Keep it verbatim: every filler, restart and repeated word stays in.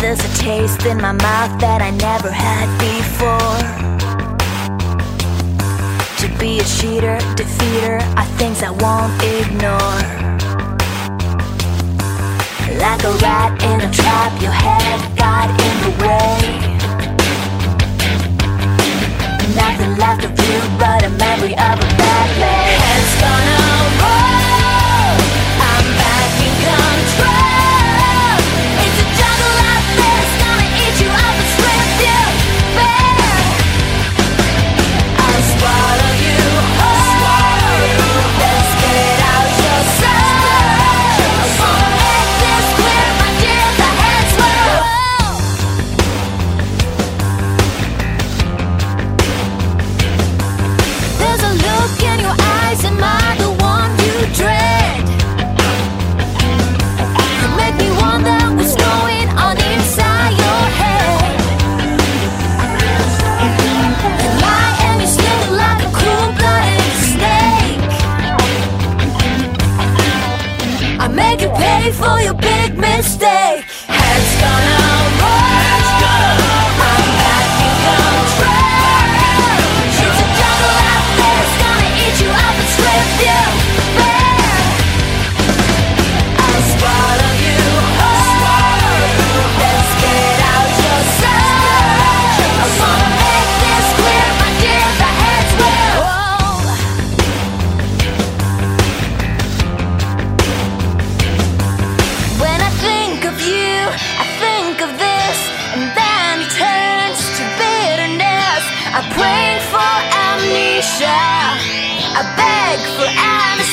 There's a taste in my mouth that I never had before. To be a cheater, defeater are things I won't ignore. Like a rat in a trap, your head got in the way. Nothing left of you but a memory of a bad day. Head's gonna roll, I'm back in control. It's a jungle out there, it's gonna eat you up and strip you bare. I'll swallow you whole, let's get out your soul. I wanna make this clear, my dear, the head's low. There's a look in your eyes, am I the one you dread? You make me wonder what's going on inside your head. You lie and you slither like a cool-blooded snake. I make you pay for your big mistake. Head's gonna roll, I'm back in control. It's a jungle out there, it's gonna eat you up and strip you bare. I'll swallow you whole, let's get out your soul. I wanna make this clear, my dear, the head's will. When I think of you, I think of this, and then it turns to bitterness. I pray for amnesia, I beg for anesthesia.